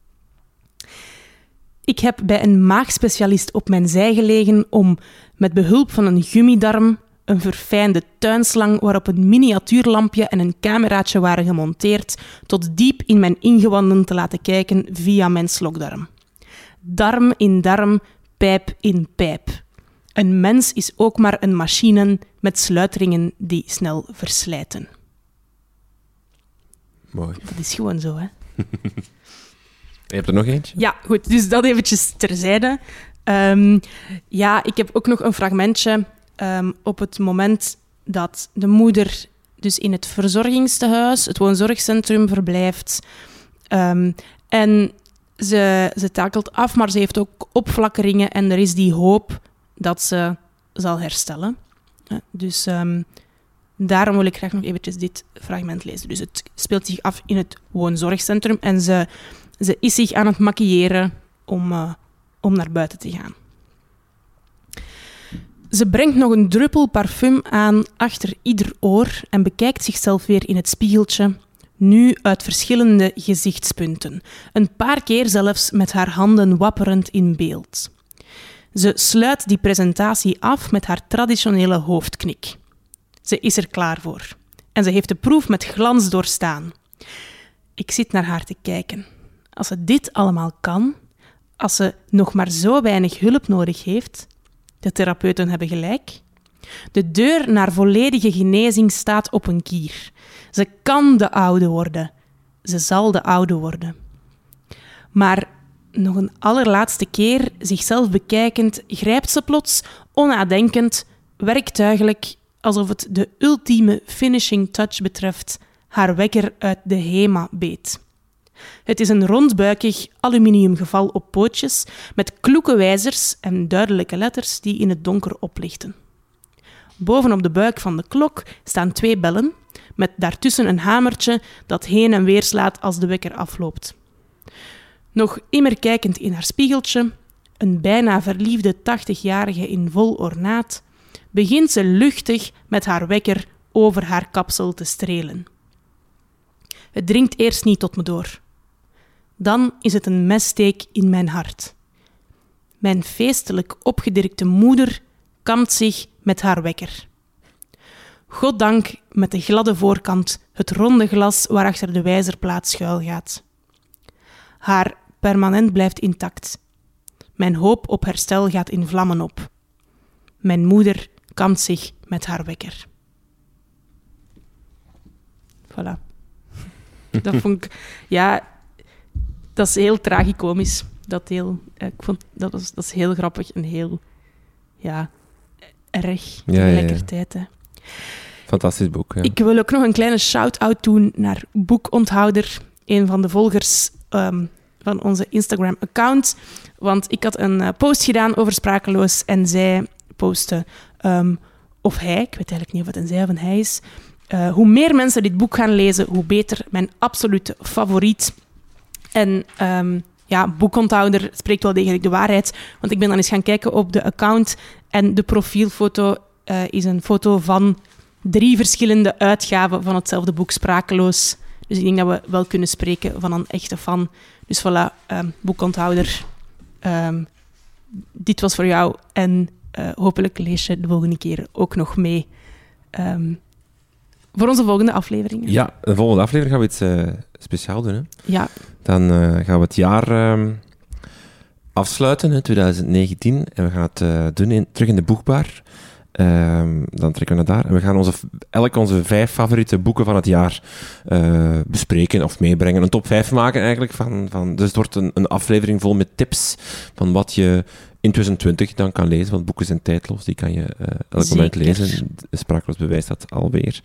Ik heb bij een maagspecialist op mijn zij gelegen om met behulp van een gummidarm, een verfijnde tuinslang waarop een miniatuurlampje en een cameraatje waren gemonteerd, tot diep in mijn ingewanden te laten kijken via mijn slokdarm. Darm in darm, pijp in pijp. Een mens is ook maar een machine met sluiteringen die snel verslijten. Mooi. Dat is gewoon zo, hè. Je hebt er nog eentje? Ja, goed. Dus dat eventjes terzijde. Um, ja, ik heb ook nog een fragmentje um, op het moment dat de moeder dus in het verzorgingstehuis, het woonzorgcentrum, verblijft. Um, en ze, ze takelt af, maar ze heeft ook opflakkeringen en er is die hoop dat ze zal herstellen. Ja, dus um, daarom wil ik graag nog eventjes dit fragment lezen. Dus het speelt zich af in het woonzorgcentrum en ze, ze is zich aan het maquilleren om, uh, om naar buiten te gaan. Ze brengt nog een druppel parfum aan achter ieder oor en bekijkt zichzelf weer in het spiegeltje, nu uit verschillende gezichtspunten. Een paar keer zelfs met haar handen wapperend in beeld. Ze sluit die presentatie af met haar traditionele hoofdknik. Ze is er klaar voor. En ze heeft de proef met glans doorstaan. Ik zit naar haar te kijken. Als ze dit allemaal kan, als ze nog maar zo weinig hulp nodig heeft, de therapeuten hebben gelijk. De deur naar volledige genezing staat op een kier. Ze kan de oude worden. Ze zal de oude worden. Maar nog een allerlaatste keer, zichzelf bekijkend, grijpt ze plots, onnadenkend, werktuigelijk, alsof het de ultieme finishing touch betreft, haar wekker uit de HEMA beet. Het is een rondbuikig aluminiumgeval op pootjes met kloeke wijzers en duidelijke letters die in het donker oplichten. Bovenop de buik van de klok staan twee bellen, met daartussen een hamertje dat heen en weer slaat als de wekker afloopt. Nog immer kijkend in haar spiegeltje, een bijna verliefde tachtigjarige in vol ornaat, begint ze luchtig met haar wekker over haar kapsel te strelen. Het dringt eerst niet tot me door. Dan is het een messteek in mijn hart. Mijn feestelijk opgedirkte moeder kamt zich met haar wekker. Goddank met de gladde voorkant het ronde glas waarachter de wijzerplaat schuilgaat. Haar permanent blijft intact. Mijn hoop op herstel gaat in vlammen op. Mijn moeder kamt zich met haar wekker. Voilà. Dat vond ik... Ja, dat is heel tragicomisch. Dat heel... Ik vond, dat, was, dat is heel grappig en heel... Ja, erg ja, tegelijkertijd. Ja, ja. Fantastisch boek. Ja. Ik wil ook nog een kleine shout-out doen naar Boekonthouder, een van de volgers um, van onze Instagram-account. Want ik had een uh, post gedaan over Sprakeloos en zij postte, um, of hij, ik weet eigenlijk niet of het een zij of een hij is, uh, hoe meer mensen dit boek gaan lezen, hoe beter. Mijn absolute favoriet. En um, ja, Boekonthouder spreekt wel degelijk de waarheid, want ik ben dan eens gaan kijken op de account en de profielfoto uh, is een foto van drie verschillende uitgaven van hetzelfde boek Sprakeloos. Dus ik denk dat we wel kunnen spreken van een echte fan. Dus voilà, um, Boekonthouder. Um, dit was voor jou en uh, hopelijk lees je de volgende keer ook nog mee. Um, voor onze volgende afleveringen. Ja, de volgende aflevering gaan we iets uh, speciaals doen. Hè? Ja. Dan uh, gaan we het jaar uh, afsluiten, hè, twintig negentien. En we gaan het uh, doen in, terug in de boekbar. Um, dan trekken we naar daar. En we gaan onze, elk onze vijf favoriete boeken van het jaar uh, bespreken of meebrengen. Een top vijf maken eigenlijk. Van, van, dus het wordt een, een aflevering vol met tips van wat je in twintig twintig dan kan lezen. Want boeken zijn tijdloos, die kan je uh, elk Zeker. moment lezen. Sprakeloos bewijst dat alweer.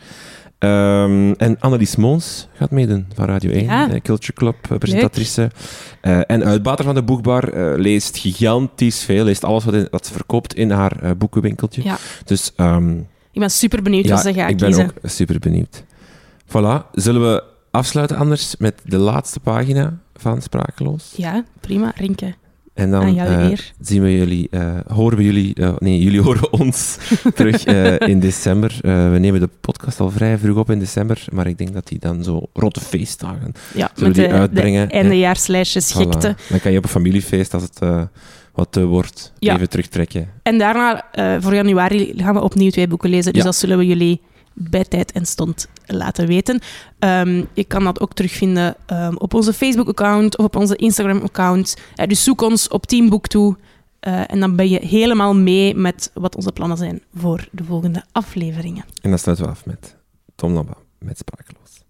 Um, en Annelies Moons gaat meedoen van Radio één, Ja. uh, Culture Club, uh, presentatrice. Uh, en uitbater van de boekbar, uh, leest gigantisch veel, leest alles wat, in, wat ze verkoopt in haar uh, boekenwinkeltje. Ja. Dus um, Ik ben super benieuwd ja, wat ze gaat ik ben kiezen. ook super benieuwd. Voilà, zullen we afsluiten anders met de laatste pagina van Sprakeloos? Ja, prima, Rinke. En dan Aan jou uh, eer. zien we jullie, uh, horen we jullie, uh, nee, jullie horen ons terug uh, in december. Uh, we nemen de podcast al vrij vroeg op in december, maar ik denk dat die dan zo rond de feestdagen Ja, zullen met die de, uitbrengen. de eindejaarslijstjes Voilà. gekte. Dan kan je op een familiefeest, als het uh, wat te wordt, Ja. even terugtrekken. En daarna, uh, voor januari, gaan we opnieuw twee boeken lezen. Dus Ja. dat zullen we jullie bij tijd en stond laten weten. Um, je kan dat ook terugvinden um, op onze Facebook-account of op onze Instagram-account. Uh, dus zoek ons op Team Boektoe. Uh, en dan ben je helemaal mee met wat onze plannen zijn voor de volgende afleveringen. En dan sluiten we af met Tom Lamba, met Sprakeloos.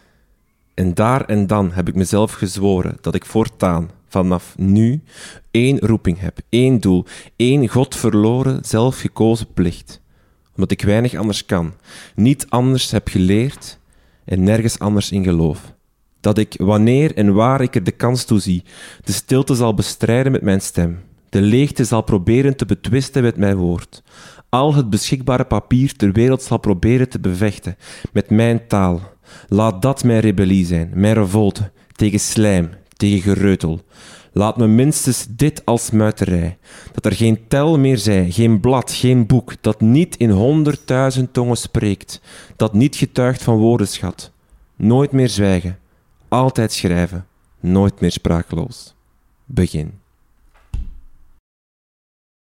En daar en dan heb ik mezelf gezworen dat ik voortaan, vanaf nu, één roeping heb, één doel, één godverloren, zelfgekozen plicht. Omdat ik weinig anders kan, niet anders heb geleerd en nergens anders in geloof. Dat ik, wanneer en waar ik er de kans toe zie, de stilte zal bestrijden met mijn stem, de leegte zal proberen te betwisten met mijn woord, al het beschikbare papier ter wereld zal proberen te bevechten met mijn taal. Laat dat mijn rebellie zijn, mijn revolte, tegen slijm, tegen gereutel. Laat me minstens dit als muiterij, dat er geen tel meer zij, geen blad, geen boek, dat niet in honderdduizend tongen spreekt, dat niet getuigt van woordenschat. Nooit meer zwijgen, altijd schrijven, nooit meer sprakeloos. Begin.